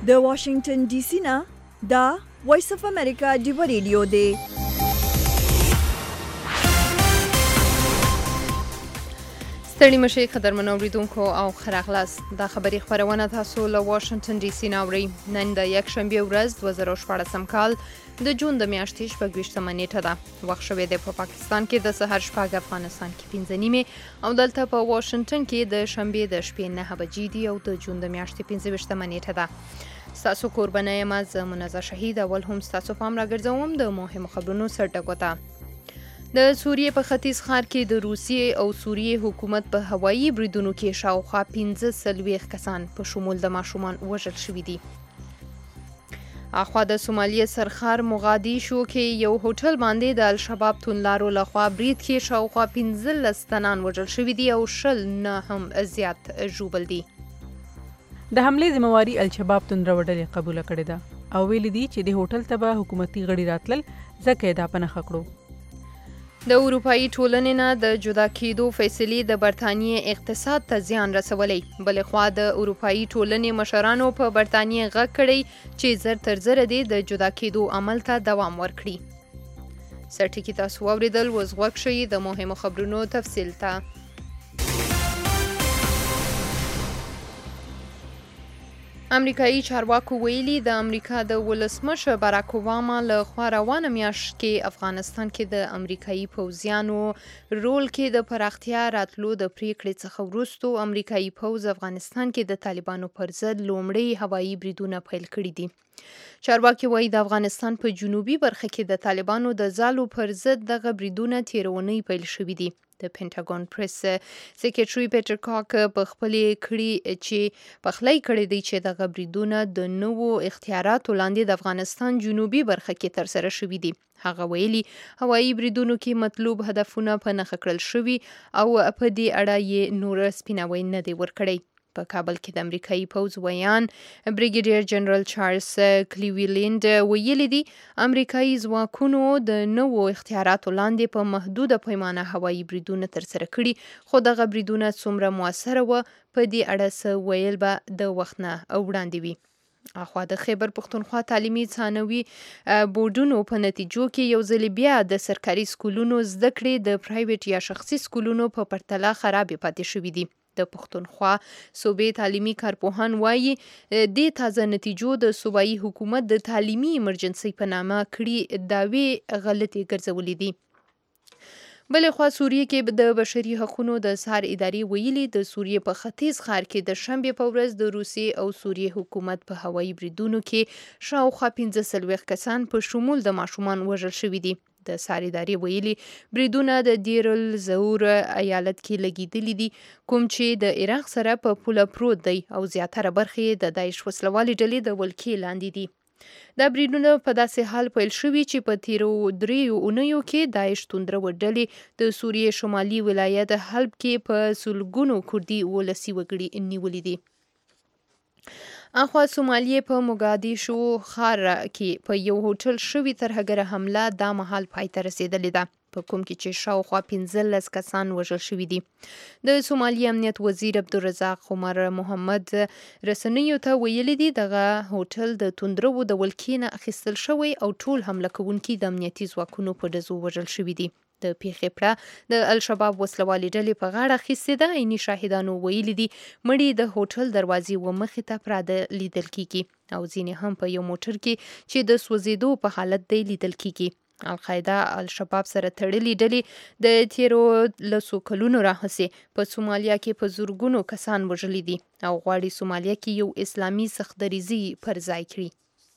د واشنگټن ډي سي نه دا وایس اف امریکا ډیو ریډیو دی. ستړي مشي قدرمن اوریدونکو او خراغلاس د خبري خبرونه تاسو له واشنگټن ډي سي ناوړي. نن د یک شنبه ورځ 2014 کال د جون د میاشتې 28 نیټه ده. وخت شوی دی په پاکستان کې د سحر شپږ، افغانستان کې 5 نیمه او دلته په واشنگټن کې د شنبه د شپې 9 بجې دي او د جون د میاشتې 25 نیټه ده. ستاسو کوربنه یم زه منزه شهید. اول هم ستاسو پام راګرځوم د مهمو خبرونو سرټکو ته. د سوریې په ختیځ ښار کې د روسیې او سوریې حکومت په هوایي بریدونو کې شاوخوا 15 کسان په شمول د ماشومان وژل شوي دي. اخوا د سومالیې سرخار موغادیشو کې یو هوټل باندې د الشباب توندلارو لخوا برید کې شاوخوا 15 تنان وژل شوي دي او 20 هم زیات ژوبل دي. د حملې ذمہواری الشباب توندره ډلې قبول کړې ده او ویلي دي چې د هوټل ته به حکومتي غړي راتلل ځکه دا پنه خکړو. د اروپایي ټولنې نه د جدا کېدو فیصلې د برتانیې اقتصاد ته زیان رسولی. بلې خوا د اروپایي ټولنې مشرانو په برتانیې غږ کړی چې زر تر زره دې د جدا کېدو عمل ته دوام ورکړي. سرټکي تاسو واوریدل، اوس غوږ شئ د مهمو خبرونو تفصیل ته. امریکایي چارواکو ویلي د امریکا د ولسمشر باراک اوباما له خوا روانه میاشت کې افغانستان کې د امریکایي پوځیانو رول کې د پراختیا راتلو د پریکړې څخه وروسته امریکایي پوځ افغانستان کې د طالبانو پر ضد لومړی هوایي بریدونه پیل کړي دي. چارواکي وایي د افغانستان په جنوبي برخه کې د طالبانو د ځالو پر ضد دغه بریدونه تیرونی پیل شوي دي. د پینټاګون پریس سکریټري پیټر کاک په خپلې کړي چې پخلی کړی دی چې دغه بریدونه د نوو اختیاراتو لاندې د افغانستان جنوبي برخه کې ترسره شوي دي. هغه ویلي هوایي بریدونو کې مطلوب هدفونه په نښه کړل شوي او په دې اړه یې نور سپیناوی نه دی ورکړی. په کابل کې د امریکایي پوځ ویان بریګیډیر جنرال چارلز کلیویلینډ ویلي دي امریکایي ځواکونو د نوو اختیاراتو لاندې په محدوده پیمانه هوایي بریدونه ترسره کړي، خو دغه بریدونه څومره موثره وه په دې اړه څه ویل به د وخت نه وړاندې وي. اخوا د خیبر پښتونخوا تعلیمي ثانوي بورډونو په نتیجو کې یو ځل بیا د سرکاري سکولونو زده کړې د پرایویټ یا شخصي سکولونو په پرتله خرابې پاتې شوي دي. د پښتونخوا صوبې تعلیمي کارپوهان وایي د تازه نتیجو د صوبایي حکومت د تعلیمي ایمرجنسي په نامه کړي دعوې غلطي ګرځولې دي. بلې خوا سوریې کې د بشري حقوقو د سار ادارې ویلي د سوریې په ختیځ ښار کې د شنبې په ورځ د روسیې او سوریې حکومت په هوایي بریدونو کې شاوخوا 15 کسان په شمول د ماشومان وژل شوي دي. د سار ادارې ویلي بریدونه د دیر الزور ایالت کې لګیدلي دي کوم چې د عراق سره په پوله پروت دی او زیاتره برخې د داعش وسلوالې ډلې د ولکې لاندې دي. دا بریدونه په داسې حال پیل شوي چې په تیرو 3 اونیو کې داعش توندره ډلې د سوریې شمالي ولایت حلب کې په سلګونو کردي ولسي وګړي نیولي دي. اخوا سومالیې په موګادیشو ښار کې په یو هوټل شوي ترهګره حمله دا مهال پای ته رسیدلې ده، په کوم کې چې شاوخوا 15 کسان وژل شوي دي. د سومالي امنیت وزیر عبدالرزاق عمر محمد رسنیو ته ویلي دي دغه هوټل د توندرو د ولکې نه اخیستل شوی او ټول حمله کوونکي د امنیتي ځواکونو په ډزو وژل شوي دي. د پیښې پړه د الشباب وسلوالې ډلې په غاړه اخیستې ده. عیني شاهدانو ویلي دي مړي د هوټل دروازې ومخې ته پراته لیدل کیږي او ځینې هم په یو موټر کې چې د سوځېدو په حالت دی لیدل کیږي. القاعده الشباب سره تړلې ډلې د تیرو 10 کلونو راهیسې په سومالیا کې په زورګونو کسان وژلي دي او غواړي سومالیا کې یو اسلامي سختدریزي پر ځای کړي.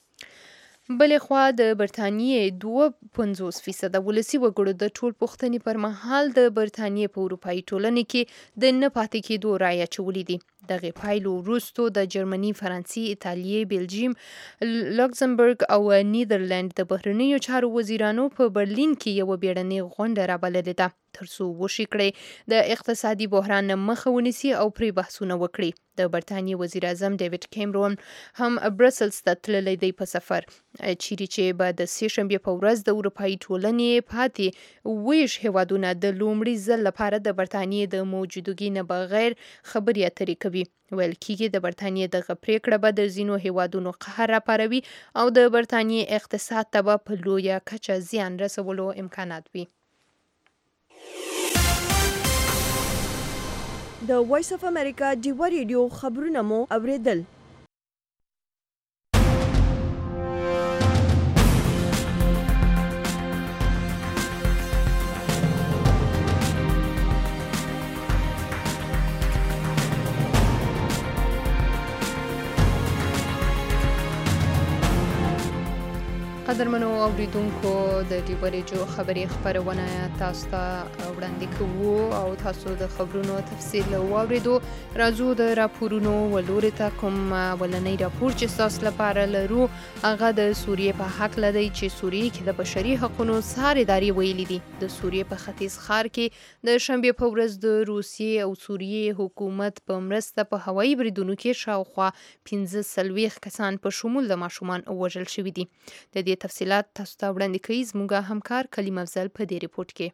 بلې خوا د برتانیې 52% ولسي وګړو د ټول پوښتنې پر مهال د برتانیې په اروپایي ټولنې کې د نه پاتې کېدو رایه اچولې دي. دغه پایلو وروسته د جرمني، فرانسې، ایټالیې، بلجیم، لوکزمبرګ او نیدرلند د بهرنیو چارو وزیرانو په برلین کې یو بیړنۍ غونډه رابللې ده. ترڅو وشي کړي د اقتصادي بحران مخه ونیسي او پرې بحثونه وکړي. د برتانیې وزیر اعظم ډیوډ کیمرون هم برسلز ته تللی دی په سفر، چیرې چې به د سې شنبې په ورځ د اروپایي ټولنې پاتې ویش هیوادونه د لومړي ځل لپاره د برتانیې د موجودګۍ نه بغیر خبرې اترې کوي. ویل کېږي د برتانیې دغه پریکړه به د ځینو هیوادونو قهر راپاروي او د برتانیې اقتصاد ته به په لویه کچه زیان رسولو امکانات وي. د وایس اف امریکا ډیوا ریډیو خبرونه مو اوریدل. قدرمنو اوریدونکو، د ډیوا ریډیو خبري خبرونه تاسو ته وړاندې کوو او تاسو د خبرونو تفصیل واوریدو. راځو د راپورونو ولوري ته. کوم ولنی راپور چې تاسو لپاره لرو هغه د سوریې په حق لدی چې سوریې کې د بشري حقوقو څارندوی ویلي دي. د سوریې په ختیځ ښار کې د شنبې په ورځ د روسیې او سوریې حکومت په مرسته په هوایي بریدونو کې شاوخوا 15 کسان په شمول د ماشومان وژل شوي دي. د دې تفصیلات تاسو ته وړاندې کوي زموږ همکار کلیم افضل په دې ریپورت کې.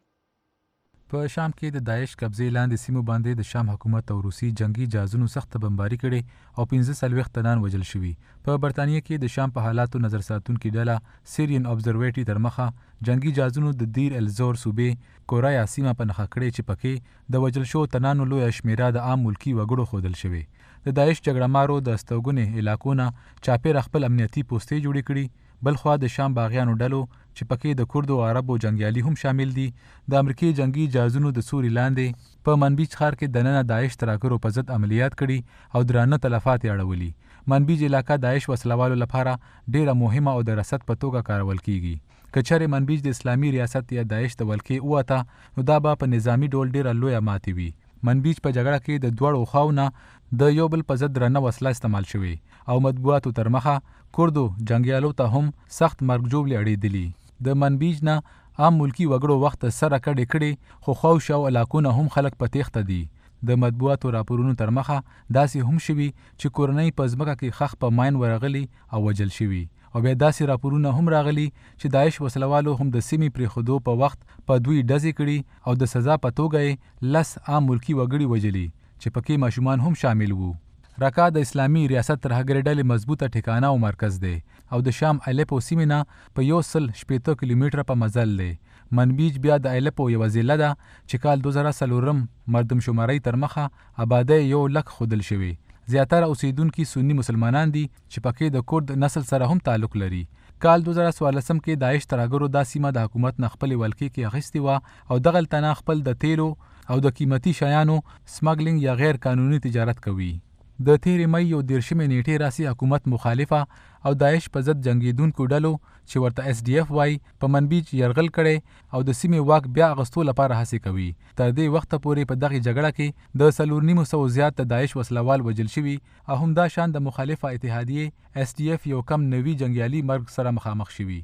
په شام کې د داعش قبضې لاندې سیمو باندې د شام حکومت او روسي جنگي جهازونو سخت بمباري کړې او 15 تنان وژل شوي. په برتانیې کې د شام په حالاتو نظر ساتونکي ډله سیرین ابزرویټي تر مخه جنگي جهازونو د دیر الزور صوبې کورایا سیمه په نښه کړې چې پکې د وژل شوو تنانو لویه شمیره د عام ملکي وګړو ښودل شوې. د داعش جګړه مارو د استوګنې علاقو نه چاپېره خپل امنیتي پوستې جوړې کړي. بلخوا د شام باغیانو ډلو چې پکې د کردو او عربو جنگیالي هم شامل دي د امریکای جنگي جهازونو د سوري لاندې په منبیج ښار کې دننه داعش تراکرو په ضد عملیات کړي او درانه تلفات یې اړولي. منبیج علاقه داعش وسلوالو لپاره ډیره مهمه او د رصد په توګه کارول کیږي. که چېرې منبیج د اسلامي ریاست یا داعش د ولکې ووته نو دا به په نظامی ډول ډیره لویه ماتې وي. منبیج په جګړه کې د دوړو خواونه د یو بل په ضد درنه وسله استعمال شوې او مطبوعاتو تر مخه کردو جنگیالو ته هم سخت مرګ ژوبلې اړېدلي. د منبیج نه عام ملکي وګړو وخت سره کډې کړې خو خواوشا علاقونه هم خلک په تیښته دي. د مطبوعاتو راپورونو تر مخه داسې هم شوي چې کورنۍ په ځمکه کې خښ په ماین ورغلي او وژل شوي او بیا داسې راپورونه هم راغلي چې داعش وسلوالو هم د سیمې پرېښودو په وخت په دوی ډزې کړي او د سزا په توګه یې 10 عام ملکي وګړي وژلي چې پکې ماشومان هم شامل وو. رقا د اسلامي ریاست ترهګرۍ ډلې مضبوطه ټکانه او مرکز دی او د شام الیپو سیمې نه په 160 کیلومتره په مزل دی. منبیج بیا د الیپو یوه ضلع ده چې کال 2004 مردم شمارۍ تر مخه آبادی 100,000 ښودل شوي. زیاتره اوسیدونکي سنی مسلمانان دي چې پکې د کرد نسل سره هم تعلق لري. کال 2014 کې داعش ترهګرو دا سیمه د حکومت نه خپلې ولکې کې اخیستې وه او دغه تنه خپل د تیلو او د قیمتي شیانو سمګلینګ یا غیر قانوني تجارت کوي. د تیرې مۍ یو 13 نیټې راسي حکومت مخالفه او داعش په ضد جنگیدونکو ډلو چې ورته SDF وای په منبیج یرغل کړي او د سیمې واک بیا اغستو لپاره هڅې کوي. تر دې وخته پورې په دغه جګړه کې د 4.5 زیات د داعش وسلوال وژل شوي او همدا شان د مخالفه اتحادیې SDF یو کم نوي جنگیالي مرګ سره مخامخ شوي.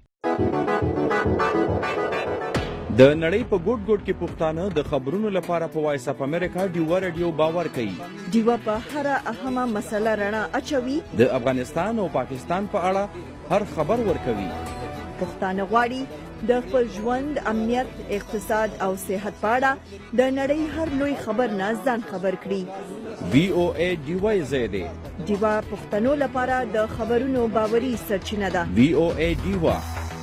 د نړۍ په ګوټ ګوټ کې پښتانه د خبرونو لپاره په وایس اف امریکا ډیوا ریډیو باور کوي. ډیوا په هر اهمه مسله رڼا اچوي. د افغانستان او پاکستان په اړه هر خبر ورکوي. پښتانه غواړي د خپل ژوند، امنیت، اقتصاد او صحت په اړه د نړۍ هر لوی خبر نه ځان خبر کړي. VOA ډیوا زیاده ډیوا پښتنو لپاره د خبرونو باوري سرچینه ده. VOA ډیوا.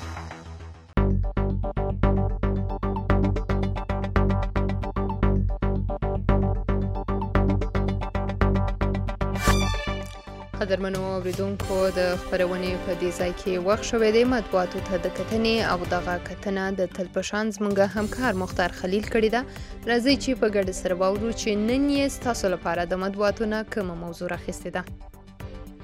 قدرمنو اوریدونکو، د خبرونې په دې ځای کې وخت شوی دی مطبوعاتو ته د کتنې او دغه کتنه د تل په شان زموږ همکار مختار خلیل کړې ده. راځئ چې په ګډه سره واورو چې نن یې ستاسو لپاره د مطبوعاتو نه کومه موضوع راخیستې ده.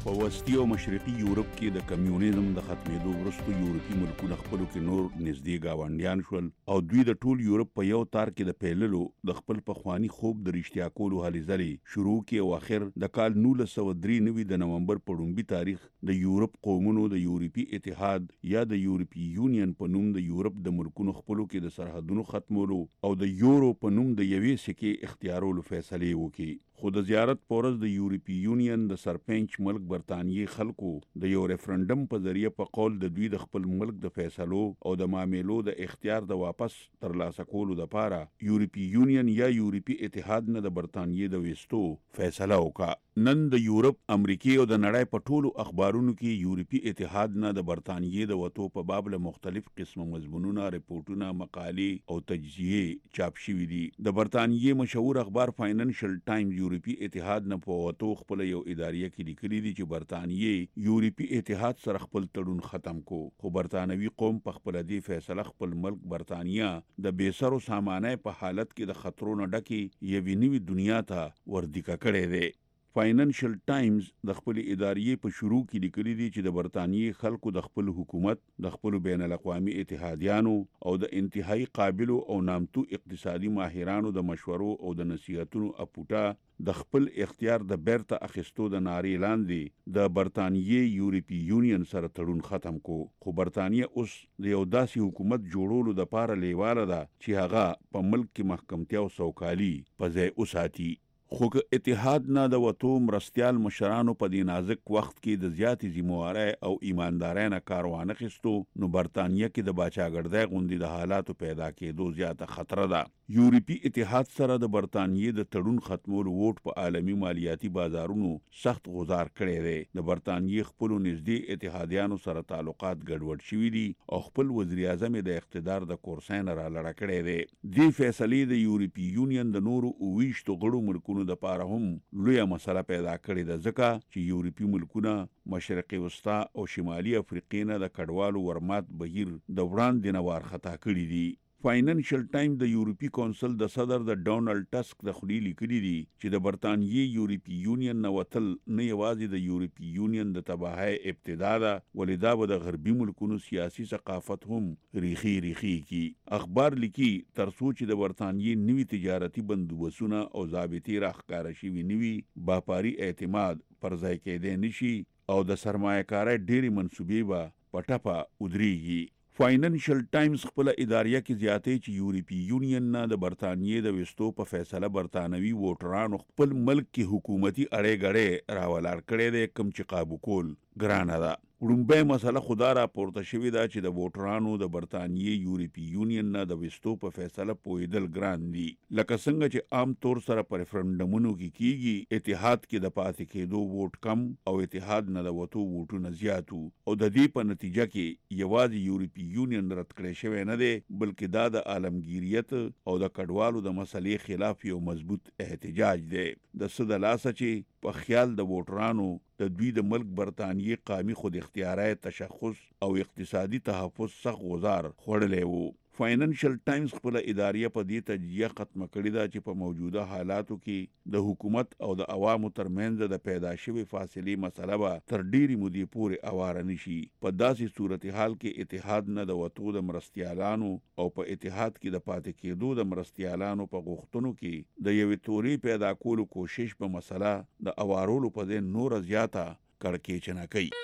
په وسطي او مشرقي یورپ کې د کمیونیزم د ختمېدو وروسته یورپي ملکونه خپلو کې نور نږدې ګاونډیان شول او دوی د ټول یورپ په یو تار کې د پیللو د خپل پخوانی خوب د رښتیا کولو هلې ځلې شروع کې او اخر د کال 1993 د نومبر په لومړي تاریخ د یورپ قومونو د یورپي اتحاد یا د یورپي یونین په نوم د یورپ د ملکونو خپلو کې د سرحدونو ختمولو او د یورو په نوم د یوې سکې اختیارولو فیصلې وکړي. خو د زیارت پورز د یورپي یونین د سرپنچ ملک برطانیې خلکو د یو ریفرنډم په ذریعه په قول د دوی د خپل ملک د فیصلو او د معاملو د اختیار د واپس ترلاسه کولو لپاره یورپي یونین یا یورپي اتحاد نه د برطانیې د وستو فیصله وکړه. نن د یورپ، امریکای او د نړۍ په ټولو اخبارونو کې یورپي اتحاد نه د برطانیې د وتو په باب له مختلف قسمه مضمونونه، ریپورتونه، مقالې او تجزیې چاپ شوي دي. د برطانیې مشهور اخبار فاینانشل ټایمز یورپي اتحاد نه په وتو خپل یو اداریه کې لیکلي دي چې برطانیې یورپي اتحاد سره خپل تړون ختم کو، خو برطانوي قوم په خپل دې فیصله خپل ملک برطانیه د بیسرو سامانه په حالت کې د خطرونو ډکې یوې نوې دنیا ته وردیکه کړې ده. فاینانشل ټایمز د خپل اداریې په شروع کې لیکلي دي چې د برطانیې خلکو د خپل حکومت، د خپل بین الاقوامي اتحادیانو او د انتهایی قابلو او نامتو اقتصادي ماهرانو د مشورو او د نصیحتونو اپوټه د خپل اختیار د بیرته اخیستو د نارې لاندې د برطانیې یورپي یونین سره تړون ختم کو. خو برطانیې اوس د یو داسې حکومت جوړولو د پاره لیواله ده چې هغه په ملک کې محکمتیا او سوکالي په ځای وساتي. خو که اتحاد نه د وتو مرستیال مشرانو په دې نازک وخت کې د زیاتې ذمہوارۍ او ایماندارۍ نه کار وانخیستو نو برطانیه کې د باچاګردۍ غوندې د حالاتو پیدا کېدو زیاته خطره ده. یورپي اتحاد سره د برطانیې د تړون ختمولو ووټ په عالمي مالیاتي بازارونو سخت غزار کړی دی. د برطانیې خپلو نږدې اتحادیانو سره تعلقات ګډوډ شوي دي او خپل وزیر اعظم د اقتدار د کرسۍ نه رالړه کړی دی. دې فیصلې د یورپي یونین د نورو 28 غړو ملکونو د پاره هم لویه مسله پیدا کړې ده، ځکه چې یورپي ملکونه مشرقي وسطا او شمالي افریقې نه د کډوالو ورمات بهیر د وړاندې نه وارخطا کړي دي. فاینانشل ټایم د یورپي کونسل د صدر د ډونالډ ټسک د خولي لیکلي دي چې د برطانیې یورپي یونین نه وتل نه یوازې د یورپي یونین د تباهۍ ابتدا ده، ولې دا به د غربي ملکونو سیاسي ثقافت هم ریخي کی. اخبار لیکي تر څو چې د برطانیې نوي تجارتي بندوبستونه او ضابطې راښکاره شوي نوي باپاري اعتماد پر ځای کېدی نشي او د سرمایه‌کارۍ ډېرې منصوبې به په ټپه ودرېږي. فاینانشل ټایمز خپل اداریه کې زیاتې چې یورپي یونین نه د برطانیې د وستو په فیصله برطانوي ووټرانو خپل ملک کې حکومتي اړې غړې راولاړ کړی دی، کوم چې قابو کول ګرانه ده. وړومبۍ مسله خدا را پورته شوې ده چې د ووټرانو د برطانیې یورپي یونین نه د وستو په فیصله پوهېدل ګران دي. لکه څنګه چې عام طور سره په ریفرنډمونو کې کیږي، اتحاد کې د پاتې کېدو ووټ کم او اتحاد نه د وتو ووټونه زیات او د دې په نتیجه کې یوازې یورپي یونین رد کړی شوی نه دی، بلکې دا د عالمګیریت او د کډوالو د مسلې خلاف یو مضبوط احتجاج دی. د څه د لاسه چې په خیال د ووټرانو د دوی د ملک برطانیې قامي خود اختیارۍ تشخص او اقتصادي تحفظ سخت غزار خوړلی وو. فاینانشل ټایمز خپل اداریه په دې تجزیه ختمه کړې ده چې په موجوده حالاتو کې د حکومت او د عوامو ترمنځ د پیدا شوې فاصلې مسله به تر ډېرې مودې پورې اواره نشي. په داسې صورتحال کې اتحاد نه د وتو د مرستیالانو او په اتحاد کې د پاتې کېدو د مرستیالانو په غوښتنو کې د یوې تورې پیدا کولو کوشش په مسله د اوارولو په ځای نوره زیاته کړکېچنه کوي.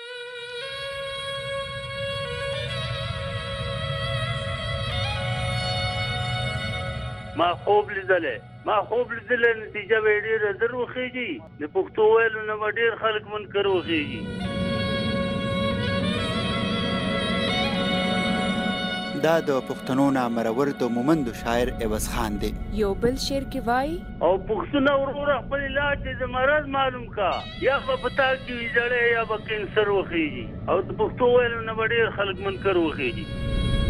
ما خوب لیدلې نتیجه به ډېره زر وخېږي. د پښتو ویلو نه به ډېر خلک منکر وخېږي. دا د پښتنو نامرور د مومندو شاعر عوض خان دی. یو بل شعر کې وای او پښتونه وروره خپل علاج د مرض معلوم کا، یا به پتا کې ویجړې یا به کینسر وخېږي. او د پښتو ویلو نه به ډېر خلک منکر وخېږي.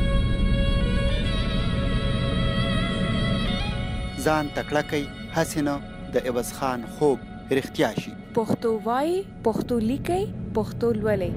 ځان تکړه کوي هسې نه د عوض خان خوب رښتیا شي. پښتو وای، پښتو لیکي، پښتو لولئ.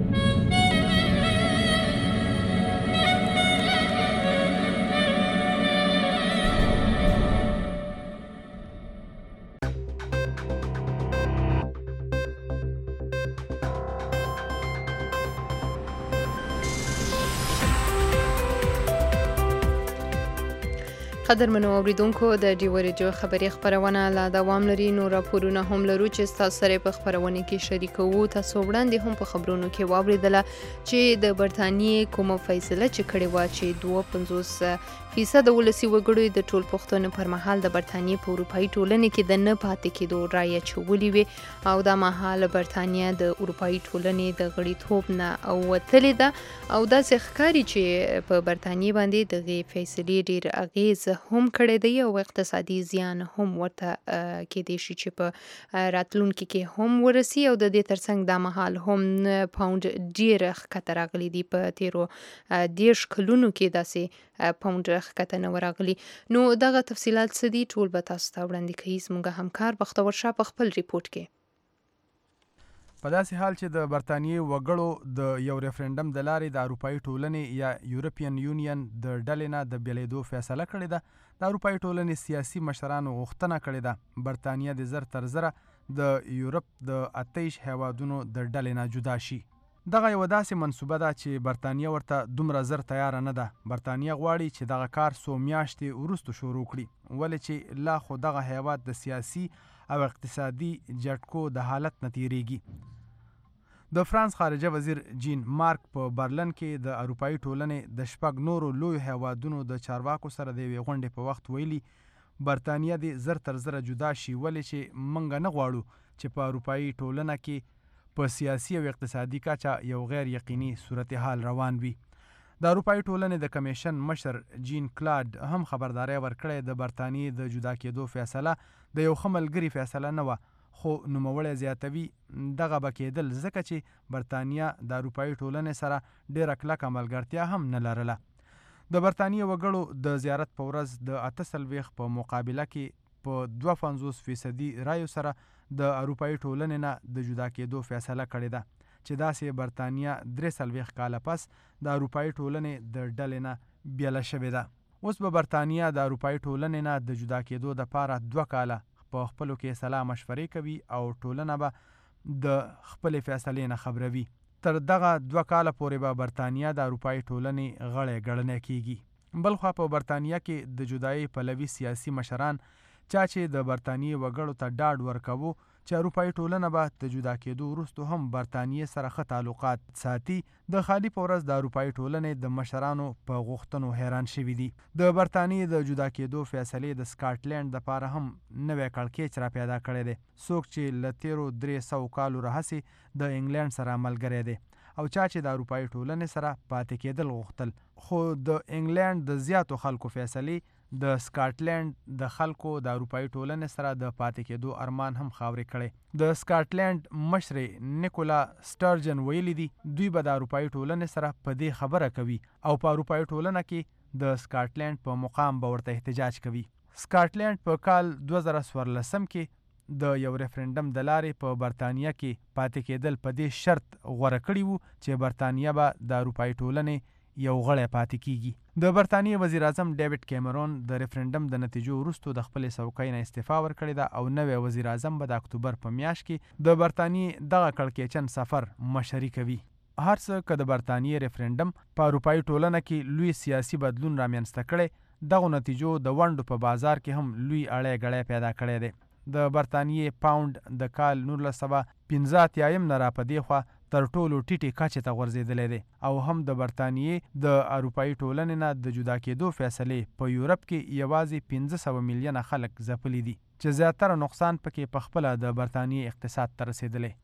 قدرمنو اوریدونکو د ډیو رادیو خبري خبرونه لا دوام لري. نو راپورونه هم لرو چې تاسو سره په خبرونه کې شریکوو. تاسو وړاندې هم په خبرونو کې واوریدله چې د برتانیې کومه فیصله چې کړې و چې 52% ولسی وګړي د ټول پښتون پر مهال د برتانیې په اروپאי ټولنې کې د نه پاتې کېدو رایه چولې وي او د مهال برتانیې د اروپאי ټولنې د غړیتوب نه او وتلې ده او داسې ښکاري چې په برتانیې باندې دغه فیصلې ډیر اغیز هم کړی دی او اقتصادي زیان هم ورته کېدای شي چې په راتلونکي کې هم ورسي او د دې ترڅنګ د مهال هم پاوند ډیر ښکته راغلی دی په تیرو 10 کلونو کې داسې پاوند ښکته نه ورغلی. نو دغه تفصیلات څه دي ټول به تاسو ته وړاندې کوي زموږ همکار بختور شاه په خپل ریپورت کې. په داسې حال چې د برتانیې وګړو د یو ریفرنډم د لارې د اروپאי ټولنې یا یورپین یونین د ډلې نه د بیلیدو فیصله کړې ده. د اروپאי ټولنې سیاسي مشرانو غوښتنه کړې ده برتانیه د زر تر زره د یورپ د 28 هیوادونو د ډلې نه جدا شي. دغه یو داسې منصوبه ده چې برتانیه ورته دومره زر تیار نه ده. برتانیه غواړي چې دغه کار څو میاشتې وروسته شروع کړي ولې چې لا خو دغه هیواد د سیاسي او اقتصادي جټکو د حالت نه تیریږي. د فرانس خارجه وزیر جین مارک په برلن کې د اروپאי ټولنې د شپږ نورو لوی هیوادونو د چارواکو سره د یوې غونډې په وخت ویلي برتانیه د زر تر زره جدا شي ولې چې موږ نه غواړو چې په اروپאי ټولنه کې په سیاسي او اقتصادي کچه یو غیر یقیني صورتحال روان وي. د اروپאי ټولنې د کمیشن مشر جین کلاډ هم خبرداري ورکړې د برتانیې د جدا کېدو فیصله د یو ښه ملګري فیصله نه وه خو نوموړی زیاتوي دغه به کېدل ځکه چې برتانیه د اروپאי ټولنې سره ډېره کلکه ملګرتیا هم نه لرله. د برتانیې وګړو د زیارت په ورځ د 48 په مقابله کې په 52% رایو سره د اروپאי ټولنې نه د جدا کېدو فیصله کړې ده چې داسې برتانیه 43 کاله پس د اروپאי ټولنې د ډلې نه بیله شوې ده. اوس به برتانیه د اروپאי ټولنې نه د جدا کېدو دپاره 2 کاله په خپلو کې سلا مشورې کوي او ټولنه به د خپلې فیصلې نه خبروي. تر دغه 2 کاله پورې به برتانیه د اروپאי ټولنې غړی ګڼل کېږي. بلخوا په برتانیه کې د جدایي پلوي سیاسي مشران چا چې د برتانیې وګړو ته ډاډ ورکوو چې اروپאי ټولنه به د جدا کېدو وروسته هم برتانیې سره ښه تعلقات ساتي د خالي په ورځ د اروپאי ټولنې د مشرانو په غوښتنو حیران شوي دي. د برتانیې د جدا کېدو فیصلې د سکاټلینډ دپاره هم نوی کړکېچ را پیدا کړی دی. څوک چې له تیرو 300 کالو راهیسې د انګلینډ سره ملګری دی او چا چې د اروپאי ټولنې سره پاتې کېدل غوښتل خو د انګلینډ د زیاتو خلکو فیصلې د سکاټلینډ د خلکو د اروپאי ټولنې سره د پاتې کېدو ارمان هم خاورې کړی. د سکاټلینډ مشر نیکولا سټرجن ویلي دي دوی به د اروپאי ټولنې سره په دې خبره کوي او په اروپאי ټولنه کې د سکاټلینډ په مقام به ورته احتجاج کوي. سکاټلینډ په کال 2014 کې د یو ریفرنډم د لارې په برتانیه کې پاتې کېدل په دې شرط غوره کړي وو چې برتانیه به د اروپאי ټولنې یو غړی پاتې کیږي. د برتانیې وزیر اعظم ډیوډ کیمرون د ریفرنډم د نتیجو وروسته د خپلې څوکۍ نه استعفا ورکړې ده او نوی وزیر اعظم به د اکتوبر په میاشت کې د برتانیې دغه کړکېچن سفر مشري کوي. هر څه که د برتانیې ریفرنډم په اروپאי ټولنه کې لوی سیاسي بدلون رامنځته کړی دغه نتیجو د ونډو په بازار کې هم لوی اړی ګړی پیدا کړی دی. د برتانیې پاوند د کال 1915 نه را په دې خوا تر ټولو ټیټې کچې ته غورځېدلی دی او هم د برتانیې د اروپאי ټولنې نه د جدا کېدو فیصلې په یورپ کې یوازې 500 میلیونه خلک ځپلي دي چې زیاتره نقصان پکې په خپله د برتانیې اقتصاد ته رسېدلی.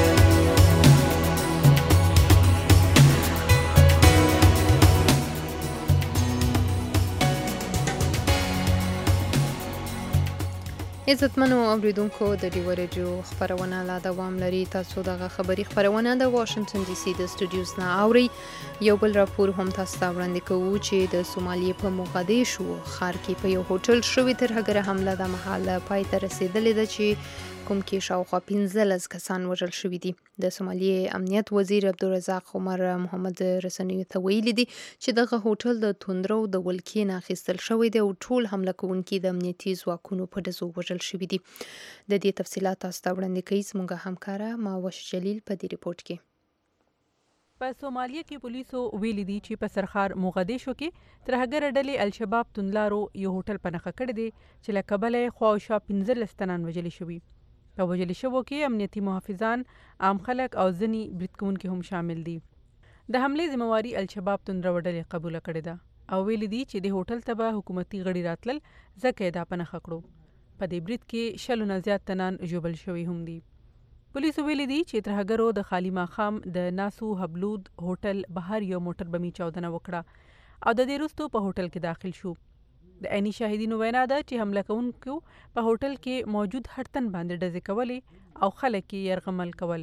عزتمنو اوریدونکو د ډیو رادیو خبرونه لا دوام لري. تاسو دغه خبري خبرونه د واشنگټن ډي سي د سټوډیوز نه اوري. یو بل راپور هم تاسو ته وړاندې کوو چې د سومالیې په موغادیشو ښار کې په یو هوټل شوې ترهګره حمله د مهاله پای ته رسېدلې ده چې کوم کې شاوخوا 15 کسان وژل شوي دي. د سومالیې امنیت وزیر عبدالرزاق عمر محمد رسنیو ته ویلي دي چې دغه هوټل د توندرو د ولکې نه اخیستل شوی دی او ټول حمله کوونکي د امنیتي ځواکونو په ډزو وژل شوي دي. د دې تفصیلات تاسو ته وړاندې کوي زموږ همکاره ماوش جلیل په دې ریپورت کې. په سومالیا کې پولیسو ویلي دي چې په سرخار موغدیشو کې ترهګر ډلې الشباب توندلارو یو هوټل په نښه کړی دی چې له کبله خواوشا 15 تنان وژل شوي. په وژل شوو کې امنیتي محافظان، عام خلک او ځینې برید کوونکي هم شامل دي. د حملې ذمہواري الشباب توندلارو ډلې قبول کړې ده او ویلي دي چې د هوټل ته به حکومتي غړي راتلل ځکه یې دا په نښه کړو. په دې برید کې 100 نه زیات تنان ژوبل شوي هم دي. پولیسو ویلي دي چې ترهګرو د خالي ماښام د ناسو حبلود هوټل بهر یو موټر بمي چاودنه وکړه او د دې وروسته په هوټل کې داخل شو. د عیني شاهدینو وینا ده چې حمله کوونکو په هوټل کې موجود هر تن باندې ډزې کولې او خلک یې یرغمل کول.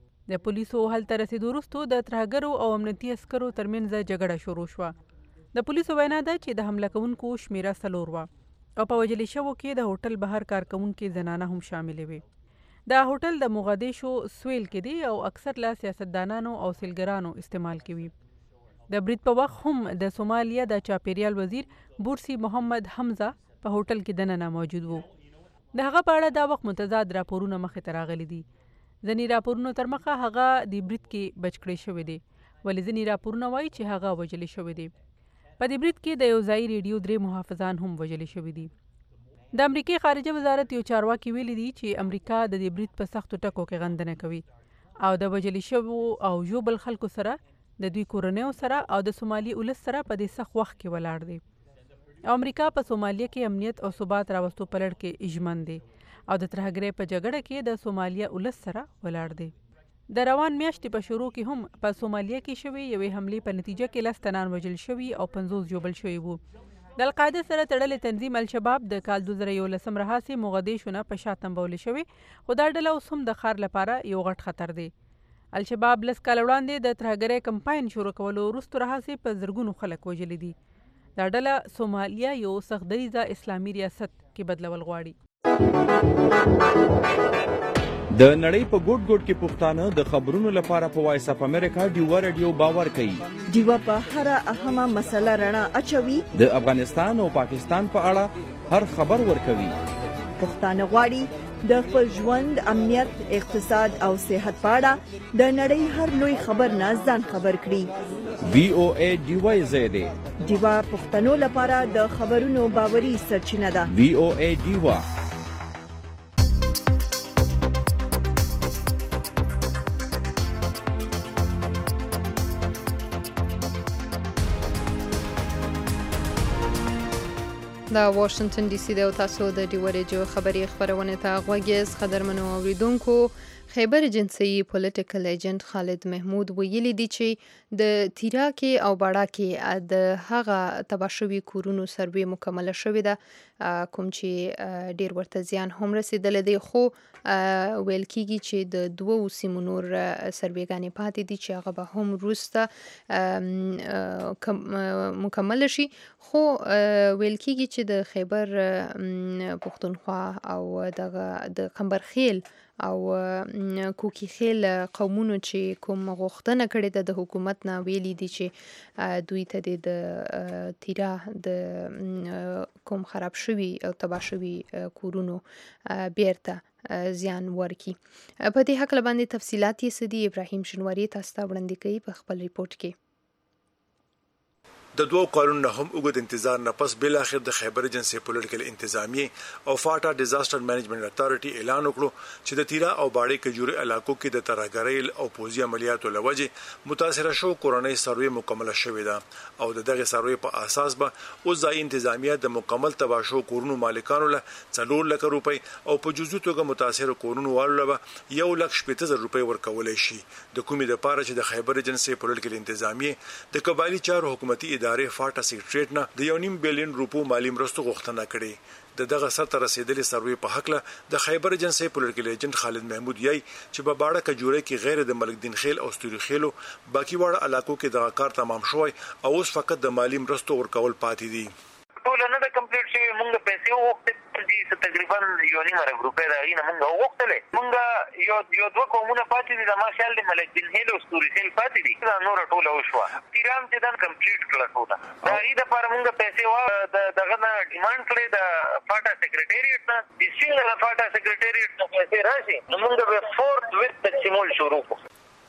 د پولیسو هلته رسېدو وروسته د ترهګرو او امنیتي عسکرو ترمنځ جګړه شروع شوه. د پولیسو وینا ده چې د حمله کوونکو شمیره 4 وه او په وژل شوو کې د هوټل بهر کارکوونکې زنانه هم شاملې وې. دا هوټل د موغدیشو سویل کې دی او اکثر له سیاستدانانو او سیلګرانو استعمال کوي. د برید په وخت هم د سومالیا د چاپیریال وزیر بورسي محمد حمزه په هوټل کې دننه موجود وو. د هغه په اړه دا وخت متضاد راپورونه مخې ته راغلي دي. ځینې راپورونو تر مخه هغه د برید کې بچ کړی شوی دی، ولې ځینې راپورونه وایي چې هغه وژل شوی دی. په دې برید کې د یو ځایي ریډیو 3 محافظان هم وژل شوي دي. د امریکای خارجه وزارت یو چارواکي ویلي دي چې امریکا د دې برید په سختو ټکو کې غندنه کوي او د وژل شوو او ژوبل خلکو سره، د دوی کورنیو سره او د سومالي ولس سره په دې سخت وخت کې ولاړ دی. امریکا په سومالیا کې امنیت او ثبات راوستو په لړ کې اجمن دی او د ترهګرۍ په جګړه کې د سومالیا ولس سره ولاړ دی. د روان میاشتې په شروع کې هم په سومالیا کې شوې یوې حملې په نتیجه کې 10 تنان وژل شوي او 50 ژوبل شوي وو. د القاعده سره تړلې تنظیم الشباب د کال 2011 راهیسې موغدیشو نه په شا تنبولې شوې، خو دا ډله اوس هم د ښار لپاره یو غټ خطر دی. الشباب 10 کاله وړاندې د ترهګرۍ کمپاین شروع کولو وروسته راهیسې په زرګونو خلک وژلي دي. دا ډله سومالیا یو سخت دریځه اسلامي ریاست کې بدلول غواړي. د نړۍ په ګوټ ګوټ کې پښتانه د خبرونو لپاره په وایس اپ امریکا ډیوا رادیو باور کوي. ډیوا په هر اهمه مسله رڼا اچوي. د افغانستان او پاکستان په اړه هر خبر ورکوي. پښتانه غواړي د خپل ژوند، امنیت، اقتصاد او صحت په اړه د نړۍ هر لوی خبر نه ځان خبر کړي. VOA ډیوا زیاده ډیوا پښتنو لپاره د خبرونو باوري سرچینه ده. VOA ډیوا. دا واشنگټن ډي سي د تاسو د ډیوا رادیو خبري خبرونه ته غوږیز قدرمنو اوریدونکو. خیبر جنسي پولیټیکل ایجنټ خالد محمود ویلي دی چې د تیرا کې او باړه کې د هغه تباشوي کورونو سروې مکمل شوې ده، کوم چې ډیر ورته زیان هم رسیدل دی، خو ویل کیږي چې د دوو سیمو نور سروېګانې پاتې دي چې هغه به هم وروسته مکمل شي. خو ویل کیږي چې د خیبر پښتونخوا او د قمبرخیل او کوکی خیل قومونو چې کوم غوښتنه کړې ده د حکومت نه، ویلي دي چې دوی ته د تیرا د کوم خراب شوي او تباه شوي کورونو بیرته زیان ورکي. په دې هکله باندې تفصیلات یې څه دي ابراهیم شنواری تاسو ته وړاندې کوي په خپل ریپورت کې. د دوو کارونو هم اوږد انتظار نه پس بل اخر د خیبر جنسي پولیټیکل انتظامیه او فاټا ډیزاستر مینجمنت اتھارټي اعلان وکړو چې د تیرا او باړې کجوري علاقو کې د ترهګرۍ او پوځي عملیاتو لوجه متاثر شو کورنۍ سروې مکمل شوې ده او دغه سروې په اساس به اوس ځای انتظامیه د مکمل تباشو کورونو مالکانو له 4 لک روپۍ او په جزو توګه متاثر کورونو والو له 1,70,000 روپۍ ورکولای شي. د کومې د پاره چې د خیبر جنسي پولیټیکل انتظامیه د قبایلی چارو حکومتي ادارې فاټا سیکریټریټ نه د 1.5 بلین روپو مالی مرستو غوښتنه کړې. دغه سره رسیدلې سروې په حق له د خیبر جنسي پولیټیکل ایجنټ خالد محمود یای چې په باړه کجوري کې غیر د ملک دین خیل او ستوري خیلو باقی وړ علاقو کې دغه کار تمام شوی او اوس فقط د مالی مرستو ورکول پاتې دي. ټول نه د کمپلیټ شوی مونږ پیسې وغوښتې دي تقریبا 1.5 روپۍ دا غینه مونږ وغوښتلې. مونږ یو دوه قومونه پاتې دي د ما خیال د ملک دین خیل او ستوري خیل پاتې دي. دا نور ټول وشو تیرام چې دا کمپلیټ کړه ټول دا غي د پر مونږ پیسې دغه نه ډیماند کړې د فاټا سیکریټریټ نه د سیل د فاټا سیکریټریټ نه پیسې راشي نو مونږ به فورت ویت تقسیمول شروع کړو.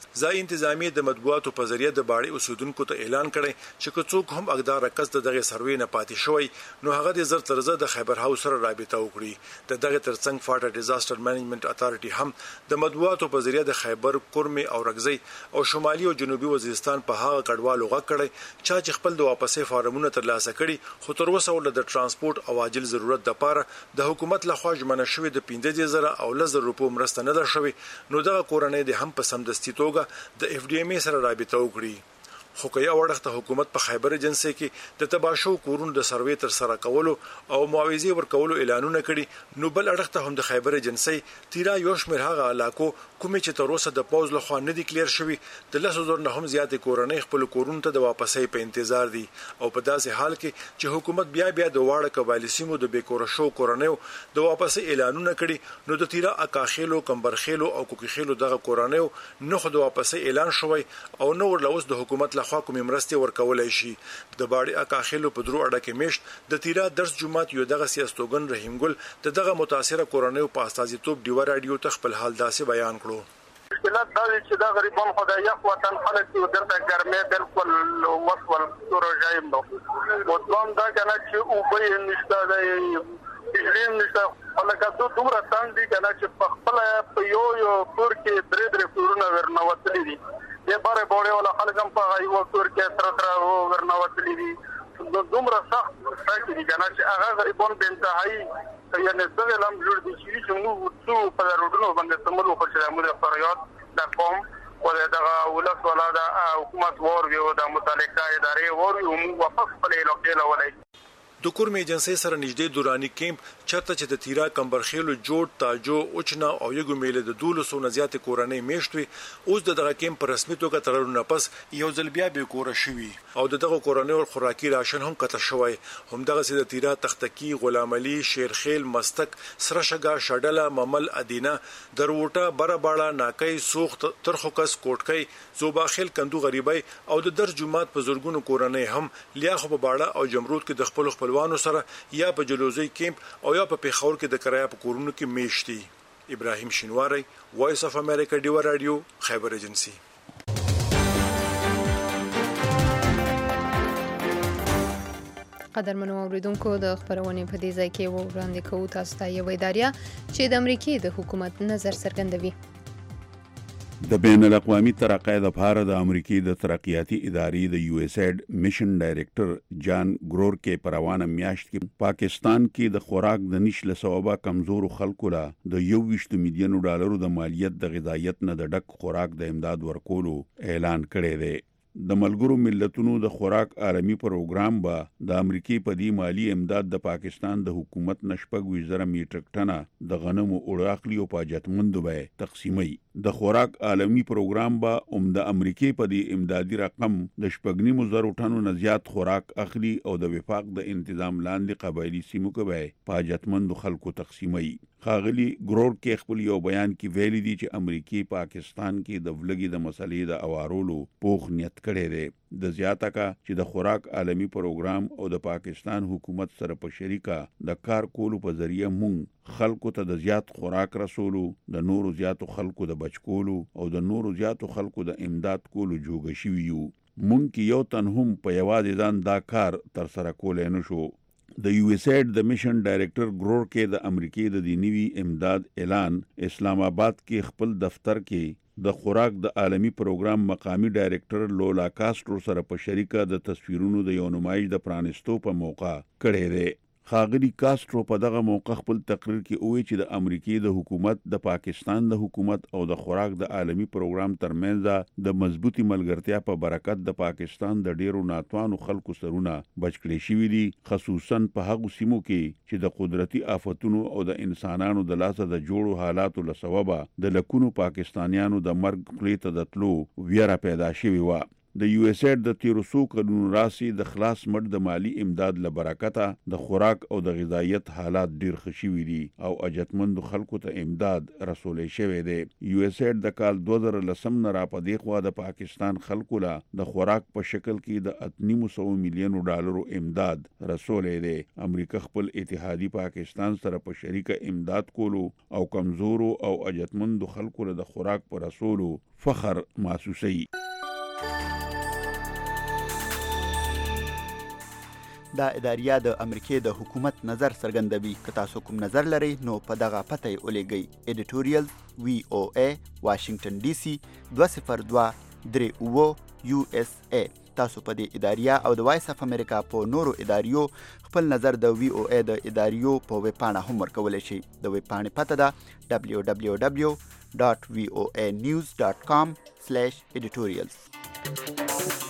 ځای انتظامیه د مطبوعاتو په ذریعہ د باړې اوسیدونکو ته اعلان کړي چې که څوک هم اقدار کس دغه سروې نه پاتې شوی نو هغه د زر ترزه د خیبر هاوس سره رابطه وکړي. د دغه ترڅنګ فاټا ډیزاستر مینجمنت اتارټي هم د مطبوعاتو په ذریعہ د خیبر، کورمي او رګزی او شمالي او جنوبي وزیرستان په هغه کډوالو غږ کړي چې خپل د واپسې فارمونه ترلاسه کړي خو تر اوسه ول د ترانسپورت او عاجل ضرورت د پاره د حکومت لخوا ژمنه شوې د 15,000 او 10,000 روپو مرسته نه ده شوې نو دغه کورنۍ د هم په سمدستي توګه د FDMA سره رابطه وکړي. خو که یو وړخته حکومت په خیبر ایجنسی کې د تباشو کورونو د سروې تر سره کولو او معاوضې ورکولو اعلانونه کړي نو بل اړخته هم د خیبر ایجنسی تیرا یو شمېر هغه علاقو کومې چې تر اوسه د پوز لخوا نه دي کلیر شوي د 10,000 نه هم زیاتې کورنۍ خپل کورونو ته د واپسۍ په انتظار دي او په داسې حال کې چې حکومت بیا د واړه قبایلی سیمو د بیکوره شو کورنۍ د واپسۍ اعلانونه کړي نو د تیرا اکاخیلو، کمبرخیلو او کوکیخیلو دغه کورنۍ نه خو د واپسۍ اعلان شوی او نو ورلوس د حکومت خوا کومې مرستې ورکولای شي. د باړې اکاخیلو په درو اړه کې میشت د تیرا درس جمعات یو دغه سیاستوګن رحیم ګل د دغه متاثره کورنۍ په استازیتوب ډیوا رادیو ته خپل حال داسې بیان کړو. مشکلات دا چې دا غریبان خدای یو وطن خلک یو درته ګرمه بالکل وسول پروژایم نو وطن دا کنه چې او به نشته د نشته ولکه دومره تاندي کنه چې په خپل په یو پور کې درې کورونه ورنوتلي دي د باره بوړې ولا خلک هم په یو کور کې تر ورنوتلي دي دومره سخت دي کنه چې هغه غریبان به انتهایی یعنی څنګه لم جوړ دي چې موږ څو په روډونو باندې سملو خو چې موږ فریاد د قوم ولې دغه ولس ولا د حکومت ورغو د متعلقه ادارې ورغو واپس په علاقې لولای د کورمي ایجنسی سره نږدې دوراني کیمپ چرته چې د تیرا کمبرخیلو جوړ تاجو اوچنا او یګو میله د 200 نه زیات کورنۍ میشتوي اوس دغه کیمپ په رسمي توګه ترونه پس یو ځل بیا به کور شوي او دغه کورنۍ خوراکي راشن هم قطع شوی هم دغه سید تیرا تختکی، غلام علي، شیرخیل، مستک، سرشګه، شډله، ممل، ادینه، دروټه، براباړه، ناکای، سوخت، ترخوکس، کوټکۍ، زوباخیل، کندو غریبای او د درس جمعات په زورګونو کورنۍ هم لیاخو په باړه او جمرود کې د خپل خپلوانو سره یا په جلوزي کیمپ او یا په پیښور کې د کرایه په کورونو کې میشتي. ابراهیم شینواری، وایس اف امریکا، ډیوا رادیو، خیبر ایجنسی. قدرمنو اوریدونکو د خبرونې په دې ځای کې وړاندې کوو تاسو ته یو اداریه چې د امریکای د حکومت نظر څرګندوي. د بین الاقوامي ترقۍ لپاره د امریکای د ترقیاتي ادارې د USAID میشن ډایریکټر جان ګرورکې په روانه میاشت کې پاکستان کې د خوراک د نشله سببه کمزورو خلکو له د 21 میلیون ډالرو د مالیت د غذایت نه د ډک خوراک د امداد ورکولو اعلان کړی دی. د ملګرو ملتونو د خوراک عالمي پروګرام به د امریکای په دی مالی امداد د پاکستان د حکومت نشپګ وزره میټریک ټنه د غنمو اوړاخلی او پاجتمندو به تقسیمي. د خوراک عالمي پروګرام به د امریکای په دی امدادي رقم د شپګنی مزر ټنو نه زیات خوراک اخلي او د وفاق د تنظیم لاندې قبایلی سیمو کې به پاجتمندو خلکو تقسیمي. خاغلی ګرور کې خپل یو بیان کې ویلي دي چې امریکای پاکستان کې د ولګي د مسلې د اوارولو پوخ نیت کړی دی. د زیاته کا چې د خوراک عالمي پروګرام او د پاکستان حکومت سره په شریکه د کار کولو په ذریعہ مونږ خلکو ته د زیات خوراک رسولو، د نورو زیاتو خلکو د بچکولو او د نورو زیاتو خلکو د امداد کولو جوګه شوي یو. مونږ کې یو تن هم په یوازې ځان دا کار تر سره کولای نشو. د USAID د میشن ډایریکټر ګرور کې د امریکای د دینوي امداد اعلان اسلام آباد کې خپل دفتر کې د خوراک د عالمي پروګرام مقامی ډایریکټر لولا کاسترو سره په شریکه د تصویرونو د یو نمایش د پرانستو په موقع کړی دی. خاغلی کاسترو په دغه موقع خپل تقریر کې وویل چې د امریکای د حکومت، د پاکستان د حکومت او د خوراک د عالمي پروګرام ترمنځ د مضبوطی ملګرتیا په برکت د پاکستان د ډیرو ناتوانو خلکو سرونه بچ کړي شوي دي، خصوصا په هغو سیمو کې چې د قدرتي آفتونو او د انسانانو د لاسه د جوړو حالاتو له سببه د لکونو پاکستانیانو د مرګ خولې ته د تلو ویره پیدا شوې وه. د یو اس ایډ د 1300 کلونو راسي د خلاص مړ د مالی امداد لبرکته د خوراک او د غذایت حالات ډیر خشوي دي او اجتمند خلکو ته امداد رسولې شوې ده. یو اس ایډ د کال 2010 نه را پدې خوا د پاکستان خلکو لا د خوراک په شکل کې د 800 میلیون ډالرو امداد رسولې ده. امریکا خپل اتحادی پاکستان سره په شریکه امداد کولو او کمزورو او اجتمند خلکو له خوراک پر رسولو فخر محسوسي. دا اداریه د امریکای د حکومت نظر څرګندوي. که تاسو کوم نظر لرئ نو په دغه پته یې ولېږئ. editorial VOA واشنگټن ډي سي 20238 USA. تاسو په دې اداریه او د وایس اف امریکا په نورو اداریو خپل نظر د VOA د اداریو په ویب پاڼه هم ورکولی شئ. د ویب پاڼې پته ده www.voanews.com/editorials.